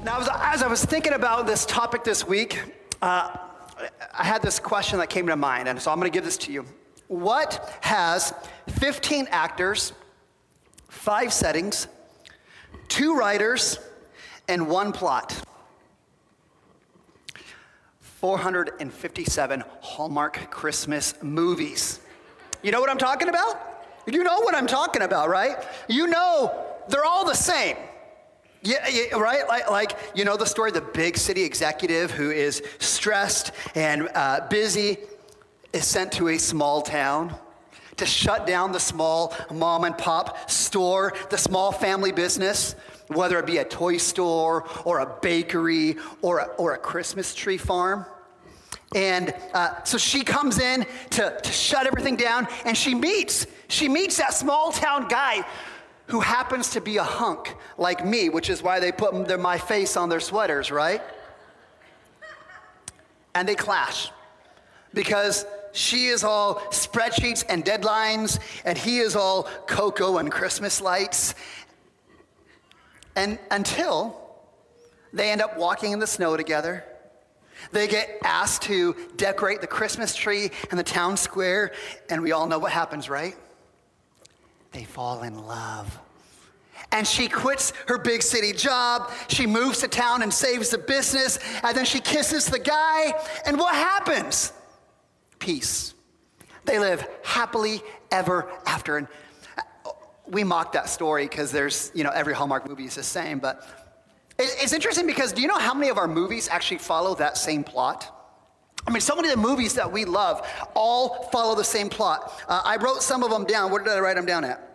Now, as I was thinking about this topic this week, I had this question that came to mind, and so I'm going to give this to you. What has 15 actors, 5 settings, 2 writers, and 1 plot? 457 Hallmark Christmas movies. You know what I'm talking about? You know what I'm talking about, right? You know they're all the same. Yeah, right? Like, you know the story, the big city executive who is stressed and busy is sent to a small town to shut down the small mom and pop store, the small family business, whether it be a toy store or a bakery or a Christmas tree farm. And so she comes in to shut everything down, and she meets that small town guy who happens to be a hunk like me, which is why they put my face on their sweaters, right? And they clash because she is all spreadsheets and deadlines, and he is all cocoa and Christmas lights. And until they end up walking in the snow together. They get asked to decorate the Christmas tree in the town square, and we all know what happens, right? They fall in love. And she quits her big city job. She moves to town and saves the business. And then she kisses the guy. And what happens? Peace. They live happily ever after. And we mock that story because there's, every Hallmark movie is the same. But it's interesting because do you know how many of our movies actually follow that same plot? I mean, so many of the movies that we love all follow the same plot. I wrote some of them down. Where did I write them down at?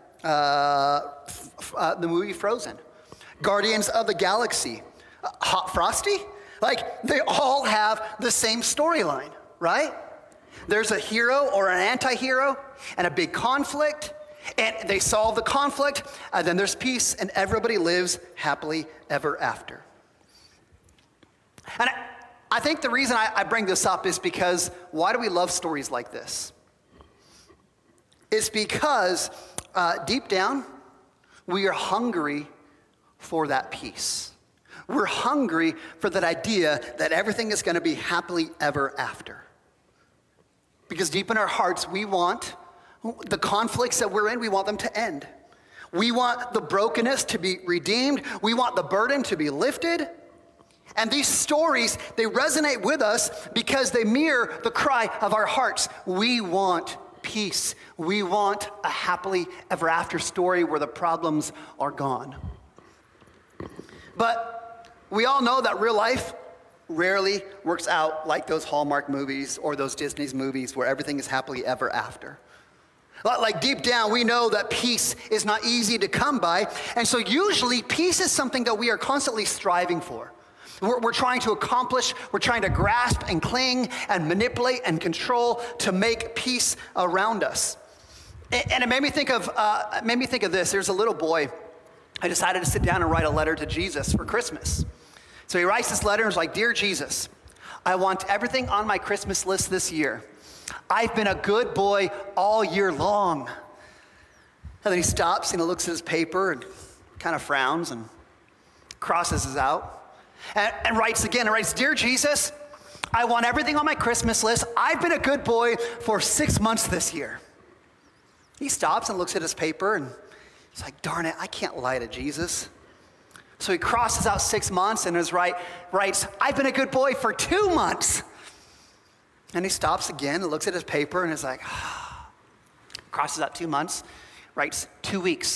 The movie Frozen, Guardians of the Galaxy, Hot Frosty. Like, they all have the same storyline, right? There's a hero or an anti-hero and a big conflict, and they solve the conflict, and then there's peace, and everybody lives happily ever after. And I think the reason I bring this up is because why do we love stories like this? It's because deep down, we are hungry for that peace. We're hungry for that idea that everything is going to be happily ever after. Because deep in our hearts, we want the conflicts that we're in, we want them to end. We want the brokenness to be redeemed. We want the burden to be lifted. And these stories, they resonate with us because they mirror the cry of our hearts. We want peace. We want a happily ever after story where the problems are gone. But we all know that real life rarely works out like those Hallmark movies or those Disney's movies where everything is happily ever after. Like deep down, we know that peace is not easy to come by. And so usually peace is something that we are constantly striving for. We're trying to accomplish, we're trying to grasp and cling and manipulate and control to make peace around us. And it made me think of this. There's a little boy who decided to sit down and write a letter to Jesus for Christmas. So he writes this letter and is like, "Dear Jesus, I want everything on my Christmas list this year. I've been a good boy all year long." And then he stops and he looks at his paper and kind of frowns and crosses it out. And writes again, and writes, "Dear Jesus, I want everything on my Christmas list. I've been a good boy for 6 months this year." He stops and looks at his paper and he's like, "Darn it, I can't lie to Jesus." So he crosses out 6 months and writes, "I've been a good boy for 2 months." And he stops again and looks at his paper and is like, crosses out 2 months, writes 2 weeks.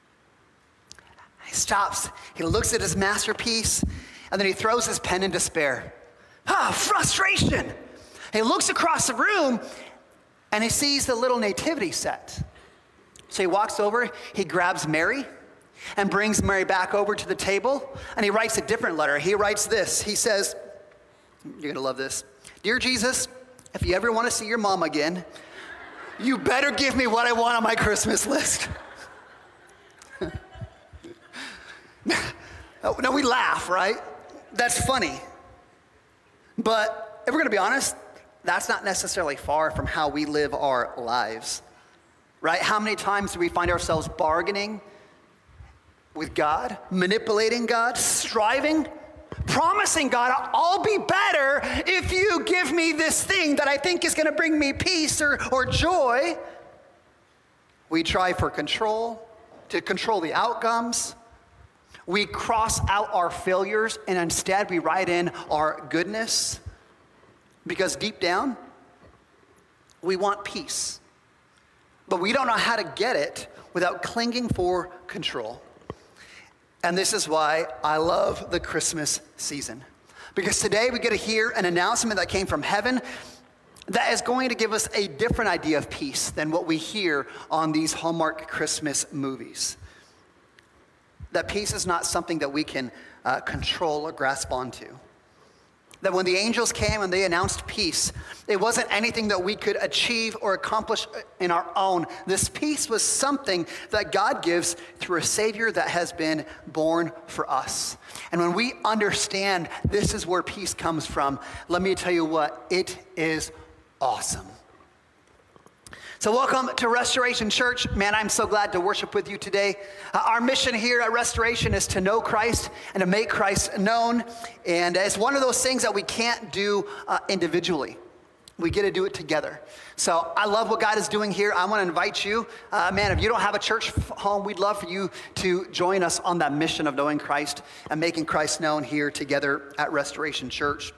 He stops, he looks at his masterpiece, and then he throws his pen in despair. Frustration! He looks across the room, and he sees the little nativity set. So he walks over, he grabs Mary, and brings Mary back over to the table, and he writes a different letter. He writes this. He says, you're gonna love this. "Dear Jesus, if you ever want to see your mom again, you better give me what I want on my Christmas list." Now we laugh, right? That's funny. But if we're gonna be honest, that's not necessarily far from how we live our lives, right? How many times do we find ourselves bargaining with God, manipulating God, striving promising God, I'll be better if you give me this thing that I think is going to bring me peace or joy. We try for control, to control the outcomes. We cross out our failures, and instead we write in our goodness, because deep down, we want peace. But we don't know how to get it without clinging for control. And this is why I love the Christmas season. Because today we get to hear an announcement that came from heaven that is going to give us a different idea of peace than what we hear on these Hallmark Christmas movies. That peace is not something that we can control or grasp onto. That when the angels came and they announced peace, it wasn't anything that we could achieve or accomplish in our own. This peace was something that God gives through a Savior that has been born for us. And when we understand this is where peace comes from, let me tell you what, it is awesome. So welcome to Restoration Church. Man, I'm so glad to worship with you today. Our mission here at Restoration is to know Christ and to make Christ known. And it's one of those things that we can't do individually. We get to do it together. So I love what God is doing here. I want to invite you. Man, if you don't have a church home, we'd love for you to join us on that mission of knowing Christ and making Christ known here together at Restoration Church.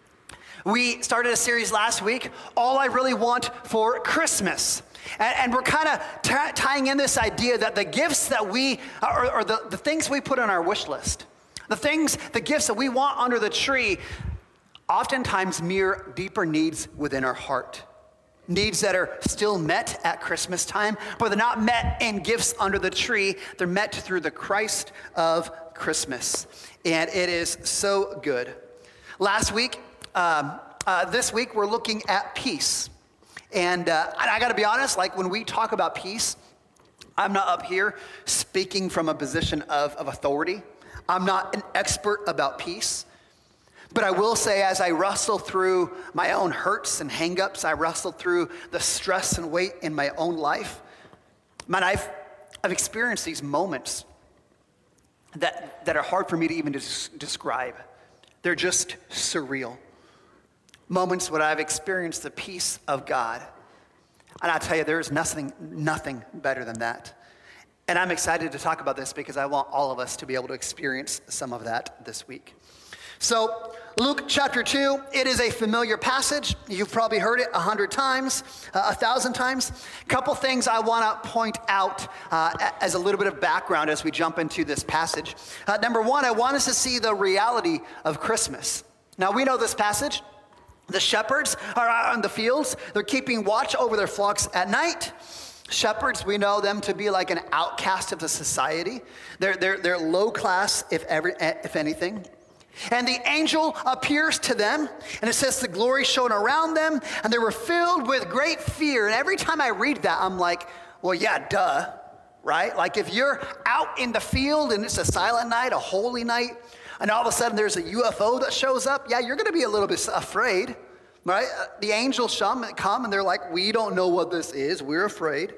We started a series last week, All I Really Want for Christmas. And we're kind of tying in this idea that the gifts that we, or the things we put on our wish list, the gifts that we want under the tree, oftentimes mirror deeper needs within our heart. Needs that are still met at Christmas time, but they're not met in gifts under the tree. They're met through the Christ of Christmas. And it is so good. Last week, this week we're looking at peace. And I got to be honest, like when we talk about peace, I'm not up here speaking from a position of authority. I'm not an expert about peace. But I will say, as I wrestle through my own hurts and hang-ups, I wrestle through the stress and weight in my own life, man, I've experienced these moments that are hard for me to even describe. They're just surreal. Moments when I've experienced the peace of God. And I tell you, there is nothing better than that. And I'm excited to talk about this because I want all of us to be able to experience some of that this week. So Luke chapter 2, it is a familiar passage. You've probably heard it 100 times, 1,000 times. A couple things I want to point out as a little bit of background as we jump into this passage. Number one, I want us to see the reality of Christmas. Now we know this passage. The shepherds are out in the fields. They're keeping watch over their flocks at night. Shepherds, we know them to be like an outcast of the society. They're low class, if anything. And the angel appears to them, and it says the glory shone around them, and they were filled with great fear. And every time I read that, I'm like, well, yeah, duh, right? Like if you're out in the field and it's a silent night, a holy night, and all of a sudden there's a UFO that shows up, yeah, you're going to be a little bit afraid, right? The angels come and they're like, we don't know what this is. We're afraid.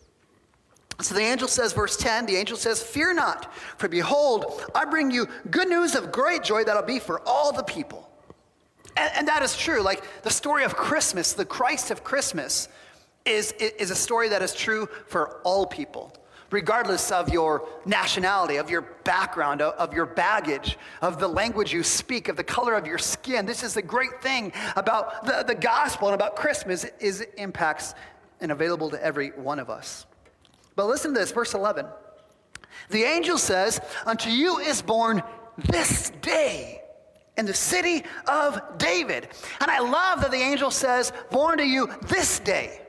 So the angel says, verse 10, the angel says, fear not, for behold, I bring you good news of great joy that'll be for all the people. And that is true. Like the story of Christmas, the Christ of Christmas is a story that is true for all people. Regardless of your nationality, of your background, of your baggage, of the language you speak, of the color of your skin. This is the great thing about the gospel and about Christmas is it impacts and available to every one of us. But listen to this, verse 11. The angel says, unto you is born this day in the city of David. And I love that the angel says, born to you this day.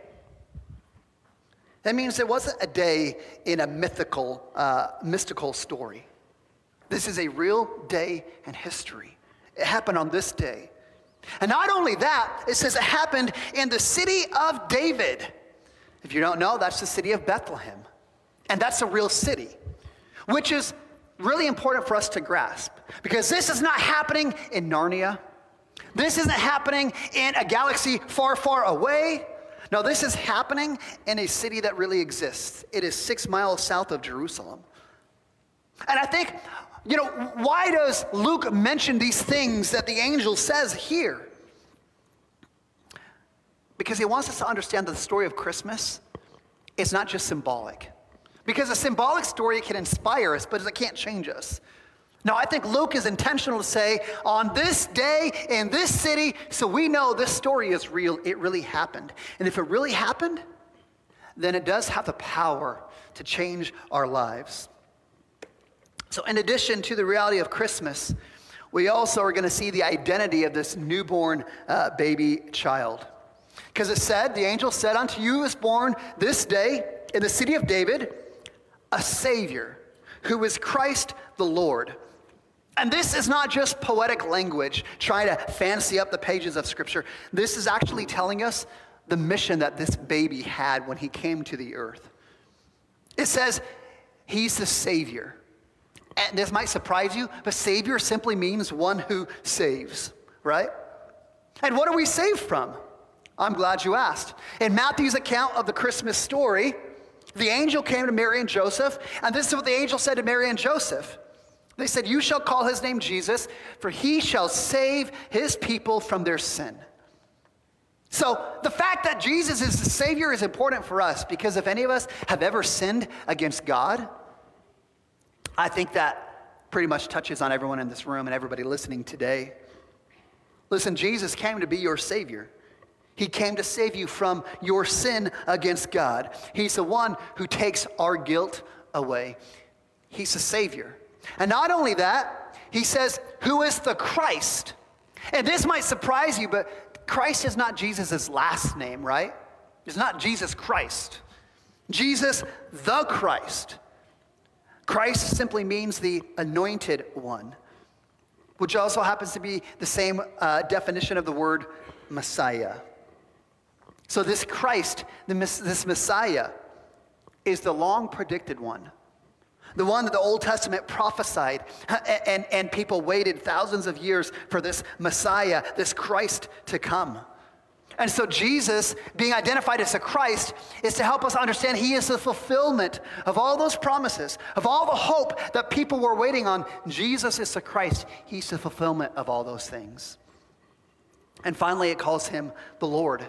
That means it wasn't a day in a mystical story. This is a real day in history. It happened on this day. And not only that, it says it happened in the city of David. If you don't know, that's the city of Bethlehem. And that's a real city, which is really important for us to grasp. Because this is not happening in Narnia. This isn't happening in a galaxy far, far away. No, this is happening in a city that really exists. It is 6 miles south of Jerusalem. And I think You know, why does Luke mention these things that the angel says here? Because he wants us to understand that the story of Christmas is not just symbolic. Because a symbolic story can inspire us, but it can't change us. Now, I think Luke is intentional to say, on this day, in this city, so we know this story is real, it really happened. And if it really happened, then it does have the power to change our lives. So in addition to the reality of Christmas, we also are going to see the identity of this newborn baby child. Because it said, the angel said, unto you is born this day in the city of David a Savior, who is Christ the Lord. And this is not just poetic language trying to fancy up the pages of Scripture. This is actually telling us the mission that this baby had when he came to the earth. It says, he's the Savior. And this might surprise you, but Savior simply means one who saves, right? And what are we saved from? I'm glad you asked. In Matthew's account of the Christmas story, the angel came to Mary and Joseph, and this is what the angel said to Mary and Joseph. They said, you shall call his name Jesus, for he shall save his people from their sin. So the fact that Jesus is the Savior is important for us, because if any of us have ever sinned against God, I think that pretty much touches on everyone in this room and everybody listening today. Listen, Jesus came to be your Savior. He came to save you from your sin against God. He's the one who takes our guilt away. He's the Savior. And not only that, he says, who is the Christ? And this might surprise you, but Christ is not Jesus' last name, right? It's not Jesus Christ. Jesus the Christ. Christ simply means the anointed one, which also happens to be the same definition of the word Messiah. So this Christ, this Messiah, is the long-predicted one. The one that the Old Testament prophesied, and people waited thousands of years for this Messiah, this Christ to come. And so Jesus, being identified as a Christ, is to help us understand he is the fulfillment of all those promises, of all the hope that people were waiting on. Jesus is the Christ. He's the fulfillment of all those things. And finally, it calls him the Lord.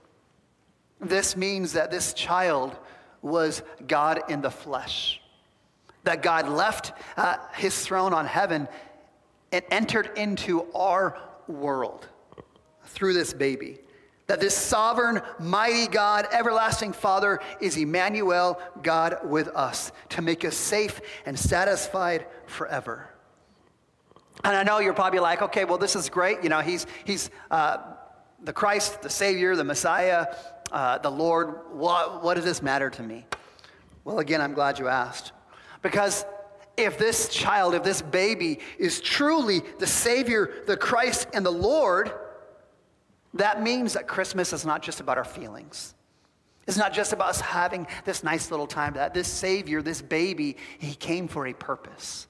This means that this child was God in the flesh. That God left his throne on heaven and entered into our world through this baby. That this sovereign, mighty God, everlasting Father is Emmanuel, God with us, to make us safe and satisfied forever. And I know you're probably like, okay, well, this is great. You know, he's the Christ, the Savior, the Messiah, the Lord. What does this matter to me? Well, again, I'm glad you asked. Because if this child, if this baby is truly the Savior, the Christ, and the Lord, that means that Christmas is not just about our feelings. It's not just about us having this nice little time. That this Savior, this baby, he came for a purpose.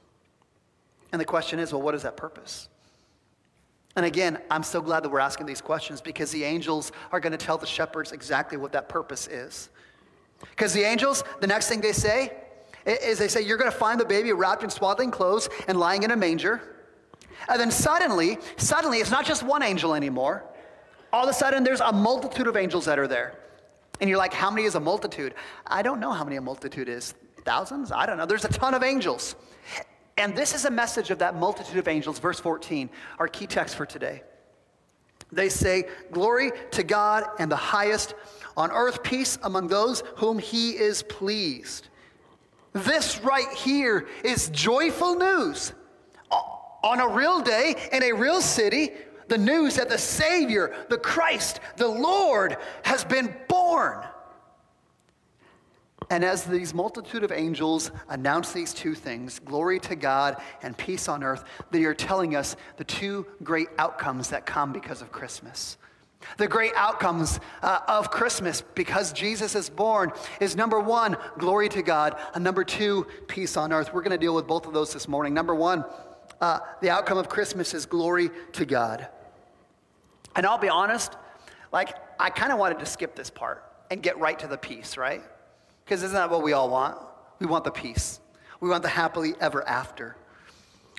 And the question is, well, what is that purpose? And again, I'm so glad that we're asking these questions, because the angels are going to tell the shepherds exactly what that purpose is. Because the angels, the next thing they say is they say, you're going to find the baby wrapped in swaddling clothes and lying in a manger. And then suddenly, it's not just one angel anymore. All of a sudden, there's a multitude of angels that are there. And you're like, how many is a multitude? I don't know how many a multitude is. Thousands? I don't know. There's a ton of angels. And this is a message of that multitude of angels. Verse 14, our key text for today. They say, glory to God in the highest, on earth peace among those whom he is pleased. This right here is joyful news. On a real day, in a real city, the news that the Savior, the Christ, the Lord has been born. And as these multitude of angels announce these two things, glory to God and peace on earth, they are telling us the two great outcomes that come because of Christmas. The great outcomes of Christmas, because Jesus is born, is number one, glory to God, and number two, peace on earth. We're going to deal with both of those this morning. Number one, the outcome of Christmas is glory to God. And I'll be honest, I kind of wanted to skip this part and get right to the peace, right? Because isn't that what we all want? We want the peace. We want the happily ever after.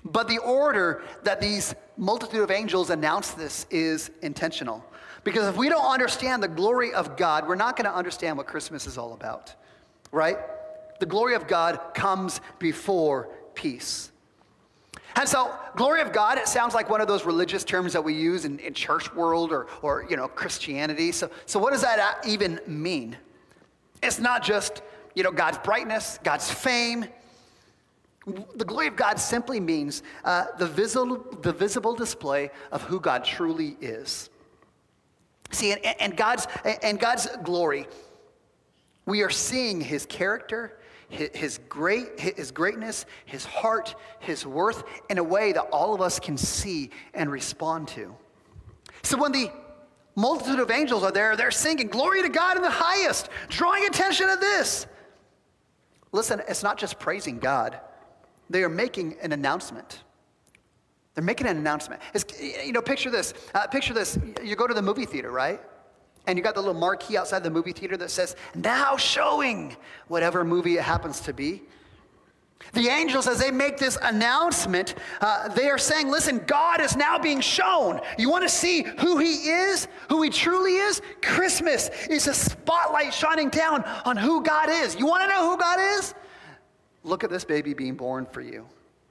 But the order that these multitude of angels announce this is intentional. Because if we don't understand the glory of God, we're not going to understand what Christmas is all about, right? The glory of God comes before peace. And so, glory of God, it sounds like one of those religious terms that we use in church world or Christianity. So what does that even mean? It's not just, God's brightness, God's fame. The glory of God simply means the visible display of who God truly is. See, and God's glory, we are seeing his character, his greatness, his heart, his worth in a way that all of us can see and respond to. So when the multitude of angels are there, they're singing, "Glory to God in the highest," drawing attention to this. Listen, it's not just praising God. They are making an announcement. They're making an announcement. Picture this. Picture this. You go to the movie theater, right? And you got the little marquee outside the movie theater that says, "Now showing," whatever movie it happens to be. The angels, as they make this announcement, they are saying, listen, God is now being shown. You want to see who he is, who he truly is? Christmas is a spotlight shining down on who God is. You want to know who God is? Look at this baby being born for you.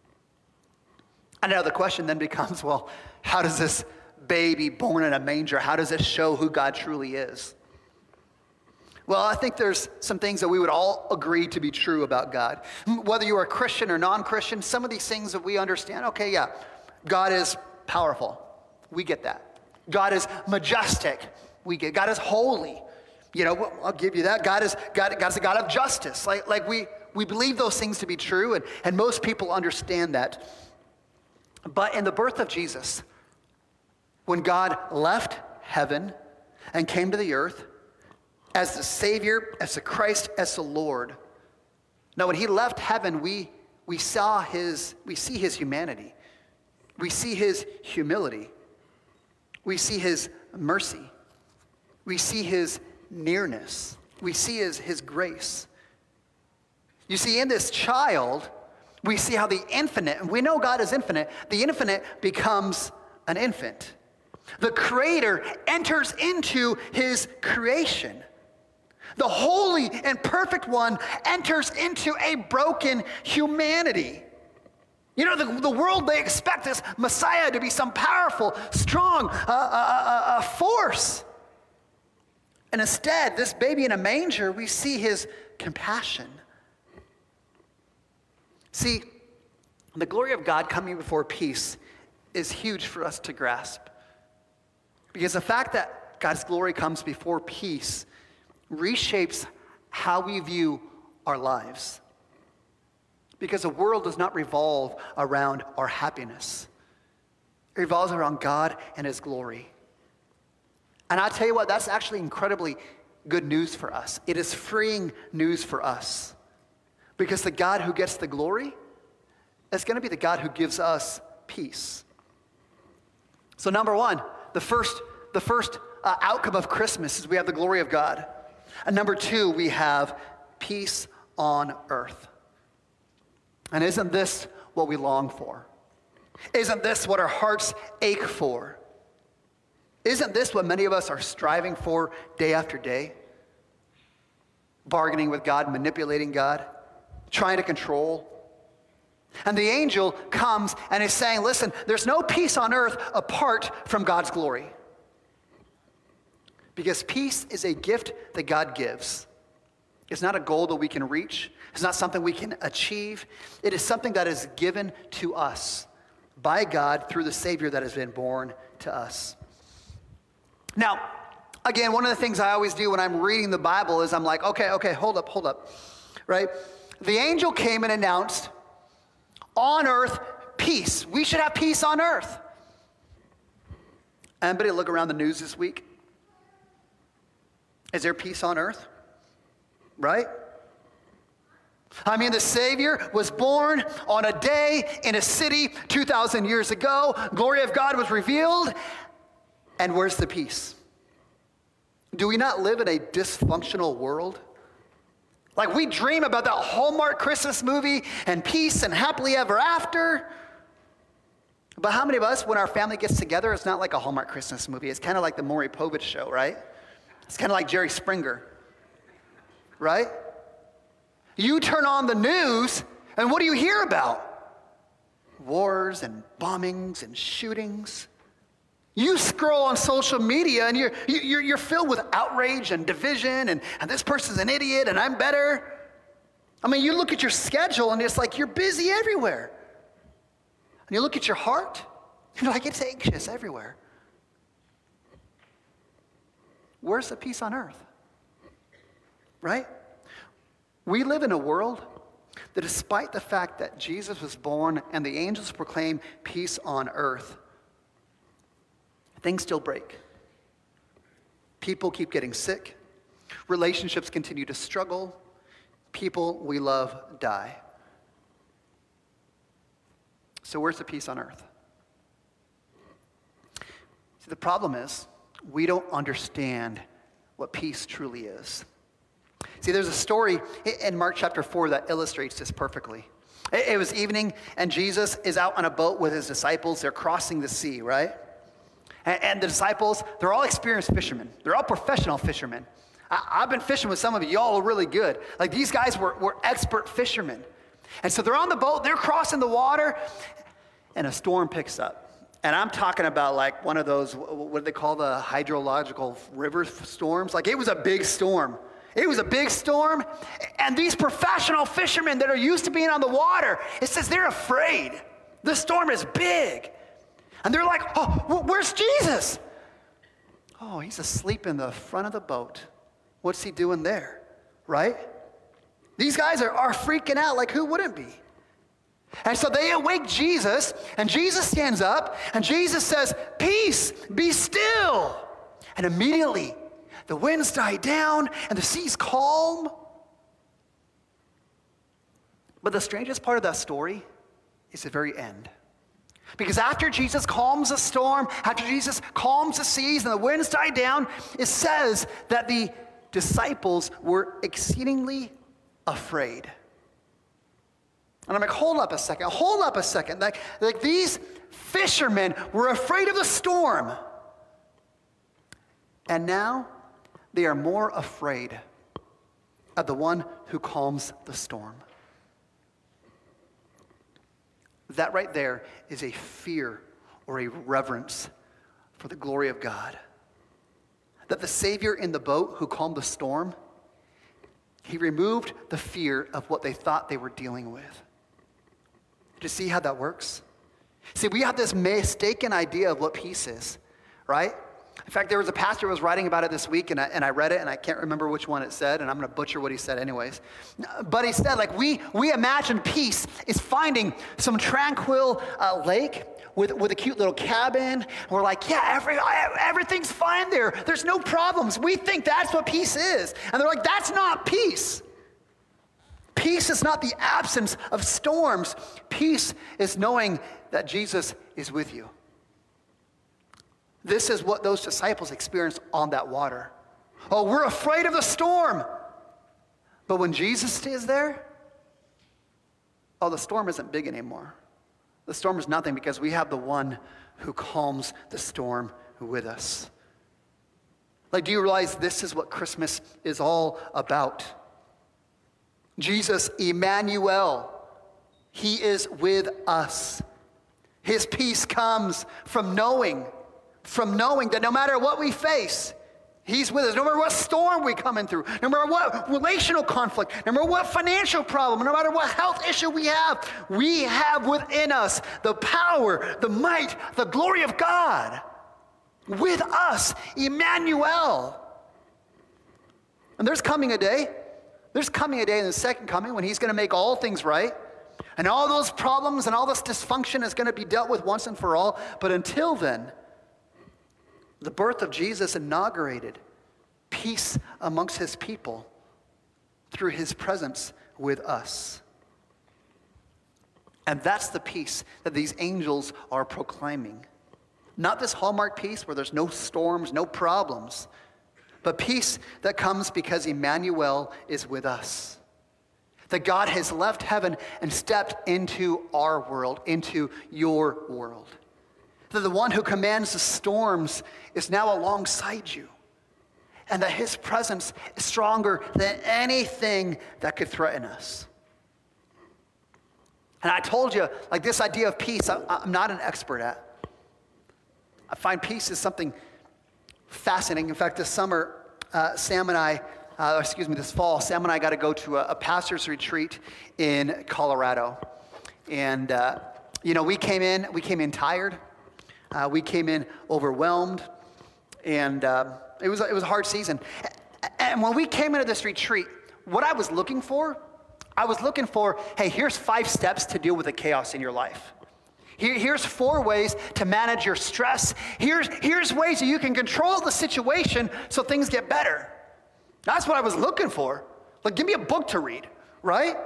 And now the question then becomes, well, how does this baby born in a manger, how does it show who God truly is? Well, I think there's some things that we would all agree to be true about God. Whether you are a Christian or non-Christian, some of these things that we understand, okay, yeah, God is powerful. We get that. God is majestic. We get. God is holy. I'll give you that. God's a God of justice. Like we believe those things to be true, and most people understand that. But in the birth of Jesus, when God left heaven and came to the earth as the Savior, as the Christ, as the Lord. Now, when he left heaven, we see his humanity. We see his humility. We see his mercy. We see his nearness. We see his grace. You see, in this child, we see how the infinite, and we know God is infinite, the infinite becomes an infant. The Creator enters into his creation. The holy and perfect one enters into a broken humanity. The world, they expect this Messiah to be some powerful, strong force. And instead, this baby in a manger, we see his compassion. See, the glory of God coming before peace is huge for us to grasp. Because the fact that God's glory comes before peace reshapes how we view our lives. Because the world does not revolve around our happiness. It revolves around God and his glory. And I tell you what, that's actually incredibly good news for us. It is freeing news for us. Because the God who gets the glory is going to be the God who gives us peace. So number one, the first outcome of Christmas is we have the glory of God. And number two, we have peace on earth. And isn't this what we long for? Isn't this what our hearts ache for? Isn't this what many of us are striving for day after day? Bargaining with God, manipulating God, trying to control. And the angel comes and is saying, listen, there's no peace on earth apart from God's glory. Because peace is a gift that God gives. It's not a goal that we can reach. It's not something we can achieve. It is something that is given to us by God through the Savior that has been born to us. Now, again, one of the things I always do when I'm reading the Bible is I'm like, okay, hold up, right? The angel came and announced, on earth, peace. We should have peace on earth. Anybody look around the news this week? Is there peace on earth? Right? I mean, the Savior was born on a day in a city 2,000 years ago. Glory of God was revealed. And where's the peace? Do we not live in a dysfunctional world? Like we dream about that Hallmark Christmas movie and peace and happily ever after. But how many of us, when our family gets together, it's not like a Hallmark Christmas movie. It's kind of like the Maury Povich show, right? It's kind of like Jerry Springer, right? You turn on the news, and what do you hear about? Wars and bombings and shootings. You scroll on social media, and you're filled with outrage and division, and this person's an idiot, and I'm better. I mean, you look at your schedule, and it's like you're busy everywhere. And you look at your heart, you're like, it's anxious everywhere. Where's the peace on earth? Right? We live in a world that despite the fact that Jesus was born and the angels proclaim peace on earth, things still break. People keep getting sick. Relationships continue to struggle. People we love die. So where's the peace on earth? See, the problem is we don't understand what peace truly is. See, there's a story in Mark chapter 4 that illustrates this perfectly. It was evening, and Jesus is out on a boat with his disciples. They're crossing the sea, right? And the disciples, they're all experienced fishermen. They're all professional fishermen. I've been fishing with some of you. Y'all are really good. Like, these guys were expert fishermen. And so they're on the boat, they're crossing the water, and a storm picks up. And I'm talking about like one of those, what do they call the hydrological river storms? Like, it was a big storm. It was a big storm. And these professional fishermen that are used to being on the water, it says they're afraid. The storm is big. And they're like, oh, where's Jesus? Oh, he's asleep in the front of the boat. What's he doing there? Right? These guys are freaking out. Like, who wouldn't be? And so they awake Jesus, and Jesus stands up, and Jesus says, peace, be still. And immediately, the winds die down, and the sea's calm. But the strangest part of that story is the very end. Because after Jesus calms the storm, after Jesus calms the seas, and the winds die down, it says that the disciples were exceedingly afraid. And I'm like, hold up a second. Like these fishermen were afraid of the storm. And now they are more afraid of the one who calms the storm. That right there is a fear or a reverence for the glory of God. That the Savior in the boat who calmed the storm, he removed the fear of what they thought they were dealing with. Do you see how that works? See, we have this mistaken idea of what peace is, right? In fact, there was a pastor who was writing about it this week, and I read it, and I can't remember which one it said, and I'm going to butcher what he said anyways. But he said, like, we imagine peace is finding some tranquil lake with a cute little cabin. And we're like, yeah, everything's fine there. There's no problems. We think that's what peace is. And they're like, that's not peace. Peace is not the absence of storms. Peace is knowing that Jesus is with you. This is what those disciples experienced on that water. Oh, we're afraid of the storm. But when Jesus is there, oh, the storm isn't big anymore. The storm is nothing because we have the one who calms the storm with us. Like, do you realize this is what Christmas is all about? Jesus, Emmanuel, he is with us. His peace comes from knowing that no matter what we face, he's with us. No matter what storm we're coming through, no matter what relational conflict, no matter what financial problem, no matter what health issue we have within us the power, the might, the glory of God with us, Emmanuel. And there's coming a day in the second coming when he's going to make all things right. And all those problems and all this dysfunction is going to be dealt with once and for all. But until then, the birth of Jesus inaugurated peace amongst his people through his presence with us. And that's the peace that these angels are proclaiming. Not this Hallmark peace where there's no storms, no problems, but peace that comes because Emmanuel is with us. That God has left heaven and stepped into our world, into your world. that the one who commands the storms is now alongside you, and that his presence is stronger than anything that could threaten us. And I told you, like, this idea of peace, I'm not an expert at. I find peace is something fascinating. In fact, this summer, this fall, Sam and I got to go to a pastor's retreat in Colorado. And, we came in tired. We came in overwhelmed. And it was a hard season. And when we came into this retreat, what I was looking for, hey, here's 5 steps to deal with the chaos in your life. Here's 4 ways to manage your stress. Here's ways that you can control the situation so things get better. That's what I was looking for. Like, give me a book to read, right?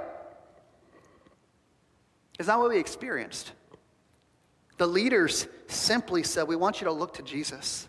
It's not what we experienced. The leaders simply said, we want you to look to Jesus.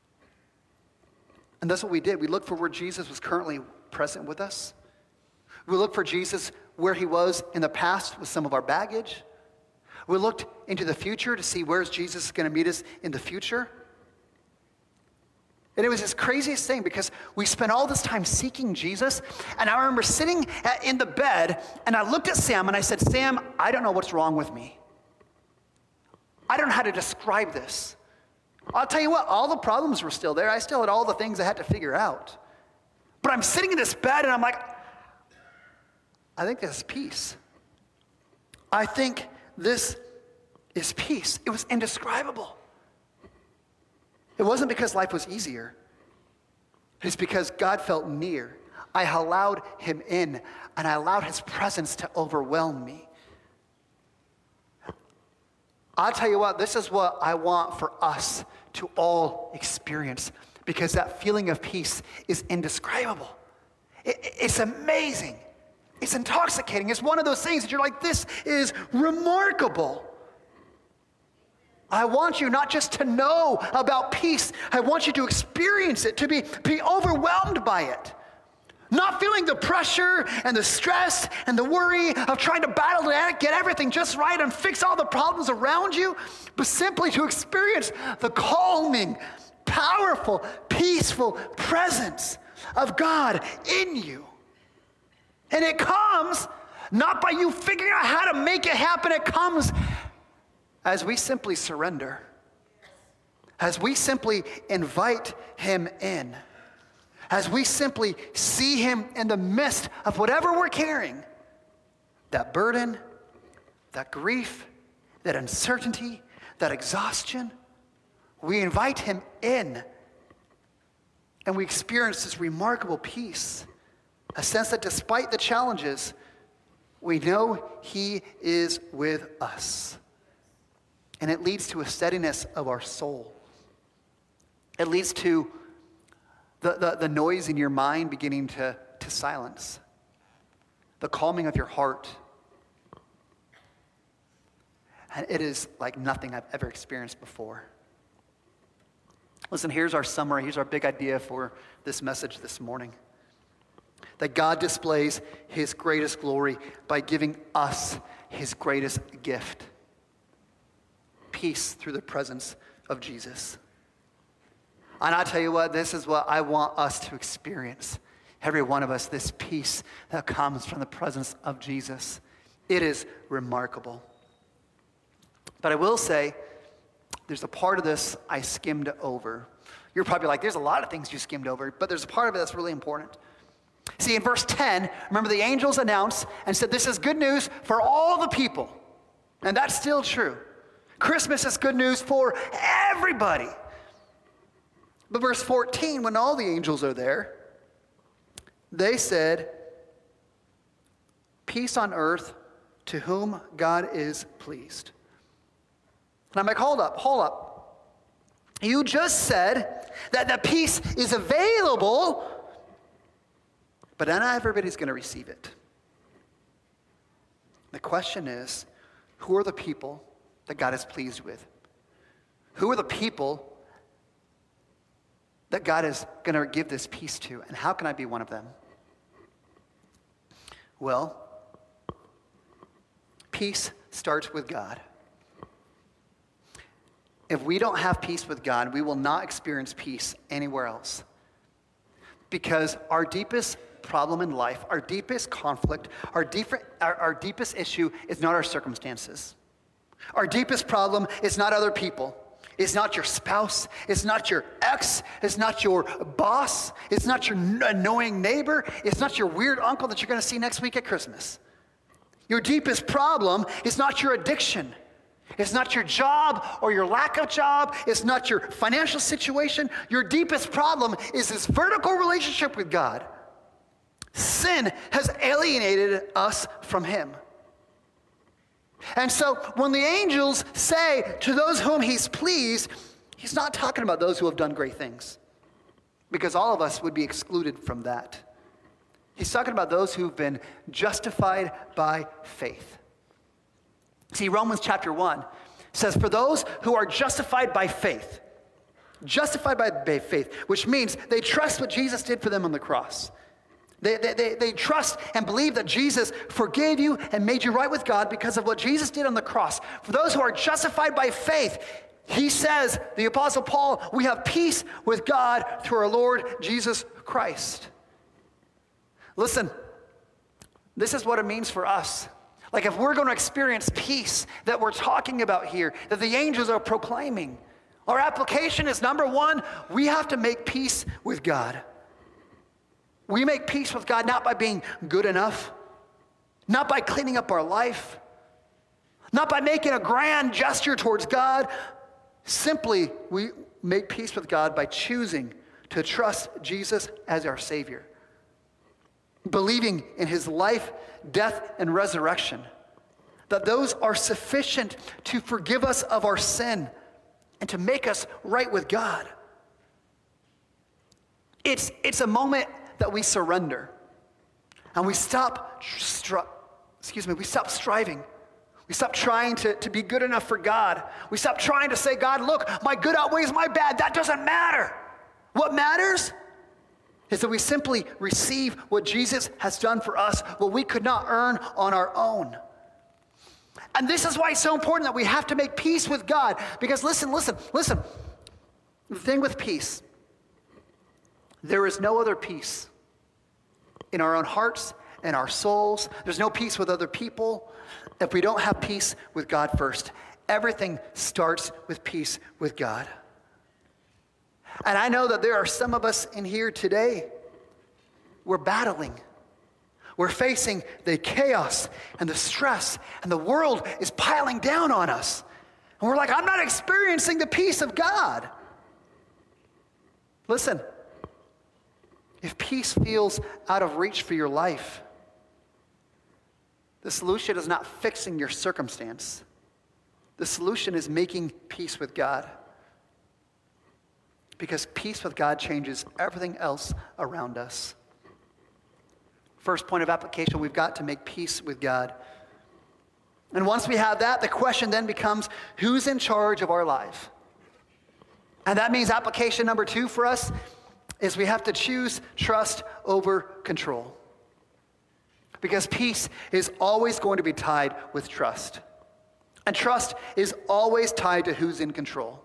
And that's what we did. We looked for where Jesus was currently present with us. We looked for Jesus where he was in the past with some of our baggage. We looked into the future to see where's Jesus going to meet us in the future. And it was this craziest thing because we spent all this time seeking Jesus. And I remember sitting in the bed and I looked at Sam and I said, Sam, I don't know what's wrong with me. I don't know how to describe this. I'll tell you what, all the problems were still there. I still had all the things I had to figure out. But I'm sitting in this bed and I'm like, I think this is peace. I think this is peace. It was indescribable. It wasn't because life was easier. It's because God felt near. I allowed him in, and I allowed his presence to overwhelm me. I'll tell you what, this is what I want for us to all experience, because that feeling of peace is indescribable. It's amazing. It's intoxicating. It's one of those things that you're like, this is remarkable. I want you not just to know about peace. I want you to experience it, to be overwhelmed by it. Not feeling the pressure and the stress and the worry of trying to battle to get everything just right and fix all the problems around you, but simply to experience the calming, powerful, peaceful presence of God in you. And it comes not by you figuring out how to make it happen. It comes as we simply surrender, as we simply invite him in, as we simply see him in the midst of whatever we're carrying, that burden, that grief, that uncertainty, that exhaustion. We invite him in, and we experience this remarkable peace. A sense that despite the challenges, we know he is with us. And it leads to a steadiness of our soul. It leads to the noise in your mind beginning to silence. The calming of your heart. And it is like nothing I've ever experienced before. Listen, here's our summary. Here's our big idea for this message this morning. That God displays his greatest glory by giving us his greatest gift. Peace through the presence of Jesus. And I'll tell you what, this is what I want us to experience. Every one of us, this peace that comes from the presence of Jesus. It is remarkable. But I will say, there's a part of this I skimmed over. You're probably like, there's a lot of things you skimmed over, but there's a part of it that's really important. See, in verse 10, remember the angels announced and said, this is good news for all the people. And that's still true. Christmas is good news for everybody. But verse 14, when all the angels are there, they said, peace on earth to whom God is pleased. And I'm like, hold up. You just said that the peace is available, but not everybody's going to receive it. The question is, who are the people that God is pleased with? Who are the people that God is going to give this peace to? And how can I be one of them? Well, peace starts with God. If we don't have peace with God, we will not experience peace anywhere else. Because our deepest problem in life, our deepest conflict, our deepest issue is not our circumstances. Our deepest problem is not other people. It's not your spouse. It's not your ex. It's not your boss. It's not your annoying neighbor. It's not your weird uncle that you're going to see next week at Christmas. Your deepest problem is not your addiction. It's not your job or your lack of job. It's not your financial situation. Your deepest problem is this vertical relationship with God. Sin has alienated us from him. And so when the angels say to those whom he's pleased, he's not talking about those who have done great things, because all of us would be excluded from that. He's talking about those who've been justified by faith. See, Romans chapter 1 says, for those who are justified by faith, which means they trust what Jesus did for them on the cross. They trust and believe that Jesus forgave you and made you right with God because of what Jesus did on the cross. For those who are justified by faith, he says, the Apostle Paul, we have peace with God through our Lord Jesus Christ. Listen, this is what it means for us. Like if we're going to experience peace that we're talking about here, that the angels are proclaiming, our application is number one, we have to make peace with God. We make peace with God not by being good enough, not by cleaning up our life, not by making a grand gesture towards God. Simply, we make peace with God by choosing to trust Jesus as our Savior, believing in his life, death, and resurrection, that those are sufficient to forgive us of our sin and to make us right with God. It's a moment that we surrender and we stop striving. We stop trying to be good enough for God. We stop trying to say, God, look, my good outweighs my bad. That doesn't matter. What matters is that we simply receive what Jesus has done for us, what we could not earn on our own. And this is why it's so important that we have to make peace with God. Because listen. The thing with peace, there is no other peace in our own hearts and our souls. There's no peace with other people if we don't have peace with God first. Everything starts with peace with God. And I know that there are some of us in here today, we're battling. We're facing the chaos and the stress, and the world is piling down on us. And we're like, I'm not experiencing the peace of God. Listen, if peace feels out of reach for your life, the solution is not fixing your circumstance. The solution is making peace with God. Because peace with God changes everything else around us. First point of application, we've got to make peace with God. And once we have that, the question then becomes, who's in charge of our life? And that means application number 2 for us is we have to choose trust over control. Because peace is always going to be tied with trust. And trust is always tied to who's in control.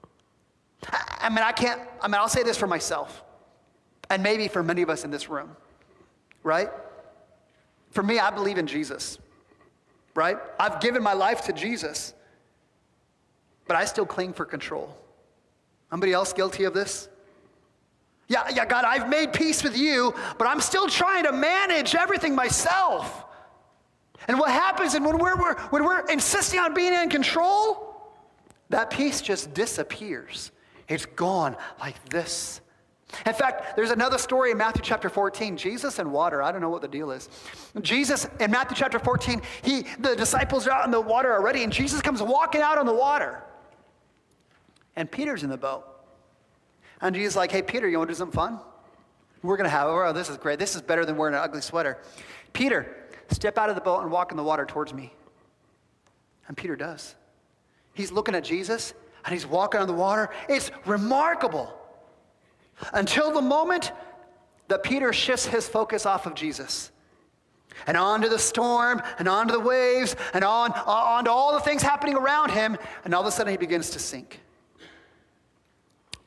I'll say this for myself, and maybe for many of us in this room, right? For me, I believe in Jesus, right? I've given my life to Jesus, but I still cling for control. Anybody else guilty of this? Yeah, God, I've made peace with you, but I'm still trying to manage everything myself. And what happens is when we're insisting on being in control, that peace just disappears. It's gone like this. In fact, there's another story in Matthew chapter 14. Jesus and water. I don't know what the deal is. Jesus, in Matthew chapter 14, the disciples are out in the water already, and Jesus comes walking out on the water. And Peter's in the boat. And Jesus is like, hey, Peter, you want to do something fun? We're going to have, oh, this is great. This is better than wearing an ugly sweater. Peter, step out of the boat and walk in the water towards me. And Peter does. He's looking at Jesus, and he's walking on the water. It's remarkable. Until the moment that Peter shifts his focus off of Jesus and onto the storm and onto the waves and on to all the things happening around him, and all of a sudden he begins to sink.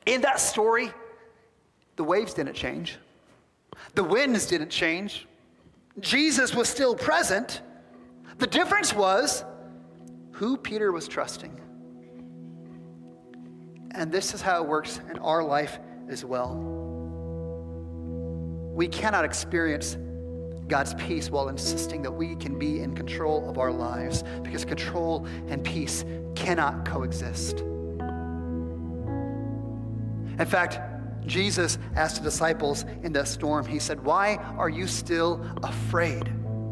In that story, the waves didn't change. The winds didn't change. Jesus was still present. The difference was who Peter was trusting. And this is how it works in our life as well. We cannot experience God's peace while insisting that we can be in control of our lives, because control and peace cannot coexist. In fact, Jesus asked the disciples in the storm, he said, "Why are you still afraid?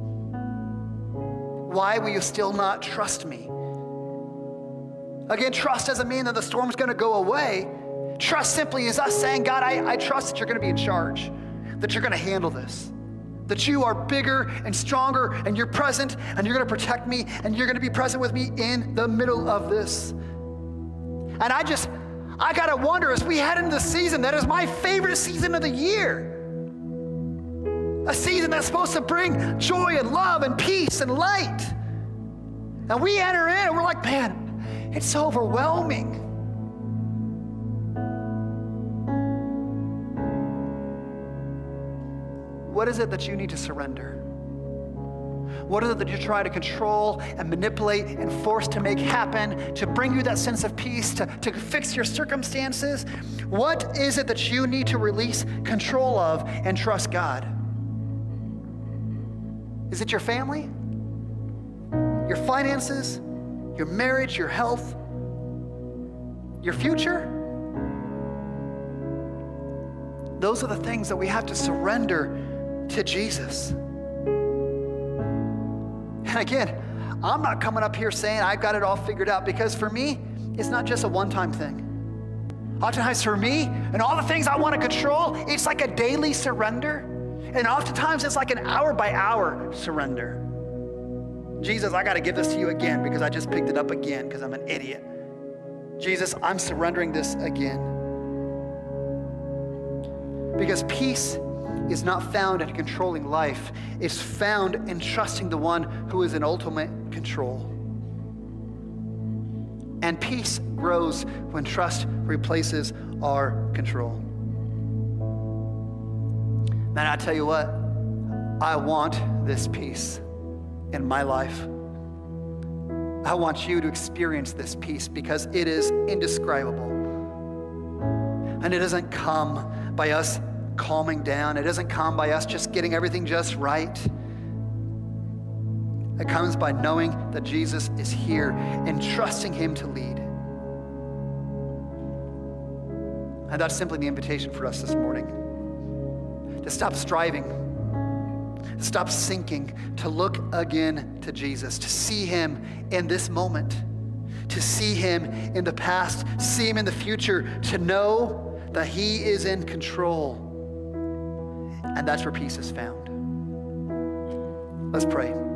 Why will you still not trust me?" Again, trust doesn't mean that the storm's going to go away. Trust simply is us saying, God, I trust that you're going to be in charge, that you're going to handle this, that you are bigger and stronger and you're present and you're going to protect me and you're going to be present with me in the middle of this. And I got to wonder, as we head into the season that is my favorite season of the year, a season that's supposed to bring joy and love and peace and light. And we enter in and we're like, man, it's so overwhelming. What is it that you need to surrender? What is it that you're trying to control and manipulate and force to make happen, to bring you that sense of peace, to fix your circumstances? What is it that you need to release control of and trust God? Is it your family? Your finances? Your marriage? Your health? Your future? Those are the things that we have to surrender to Jesus. And again, I'm not coming up here saying I've got it all figured out, because for me, it's not just a one-time thing. Oftentimes for me, and all the things I want to control, it's like a daily surrender. And oftentimes it's like an hour-by-hour surrender. Jesus, I got to give this to you again because I just picked it up again because I'm an idiot. Jesus, I'm surrendering this again. Because peace is not found in controlling life. It's found in trusting the one who is in ultimate control. And peace grows when trust replaces our control. Man, I tell you what, I want this peace in my life. I want you to experience this peace because it is indescribable. And it doesn't come by us calming down. It doesn't come by us just getting everything just right. It comes by knowing that Jesus is here and trusting him to lead. And that's simply the invitation for us this morning. To stop striving, to stop sinking, to look again to Jesus, to see him in this moment, to see him in the past, see him in the future, to know that he is in control. And that's where peace is found. Let's pray.